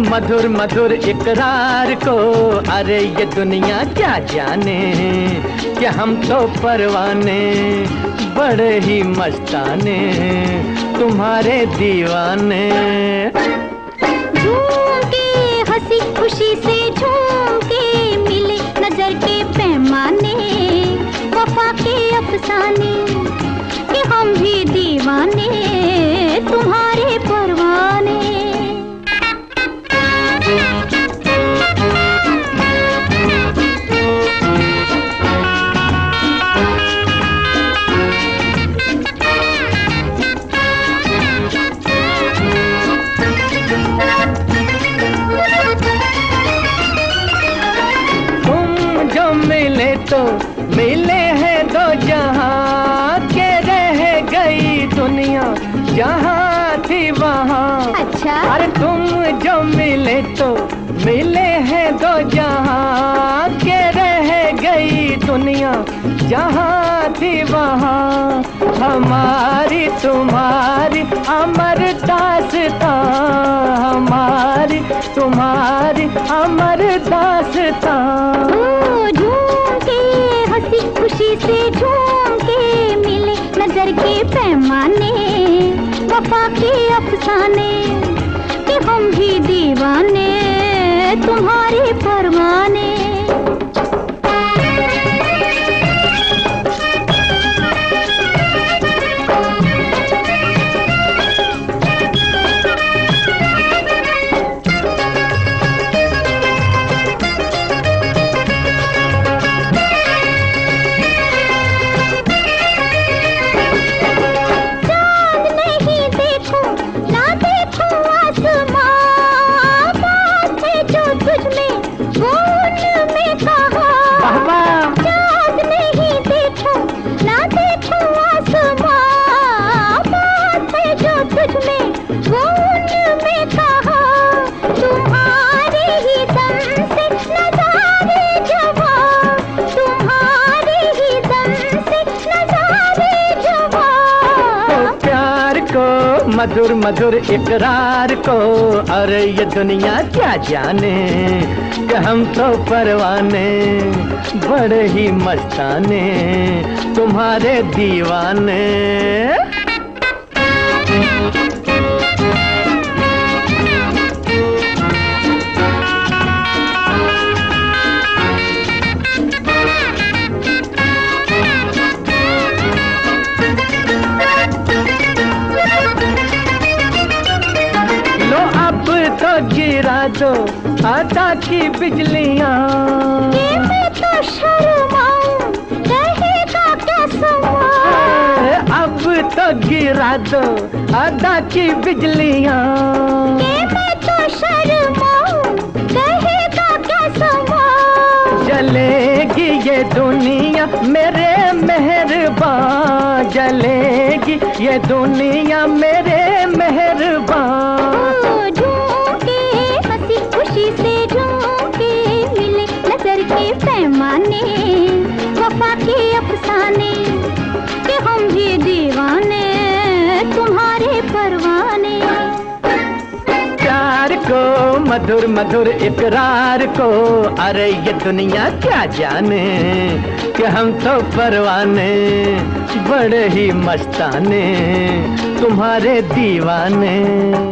मधुर मधुर इकरार को, अरे ये दुनिया क्या जाने कि हम तो परवाने बड़े ही मस्ताने तुम्हारे दीवाने। झूम के हंसी खुशी से झूम के मिले नजर के पैमाने, वफा के अफसाने कि हम भी दीवाने तुम्हारे परवाने। तो मिले हैं दो जहां के, रह गई दुनिया जहां थी वहां। अच्छा। अरे तुम जो मिले तो मिले हैं दो जहां के, रह गई दुनिया जहां थी वहां। हमारी तुम्हारी अमर दास्तां, हमारी तुम्हारी अमर दास्तां। खुशी से झूम के मिले नजर के पैमाने, वफा के अफसाने कि हम भी दीवाने तुम्हारे परवाने। मधुर मधुर इकरार को, अरे ये दुनिया क्या जाने कि हम तो परवाने बड़े ही मस्ताने तुम्हारे दीवाने। तो गिरा दो आधा की बिजलियां, मैं तो शर्माऊं रहेगा क्या सवाल। अब तो गिरा दो आधा की बिजलियां, मैं तो शर्माऊं रहेगा क्या सवाल। जलेगी ये दुनिया मेरे मेहरबान, जलेगी ये दुनिया मेरे मेहरबान। पैमाने वफा के अफसाने कि हम भी दीवाने तुम्हारे परवाने। प्यार को मधुर मधुर इकरार को, अरे ये दुनिया क्या जाने कि हम तो परवाने बड़े ही मस्ताने तुम्हारे दीवाने।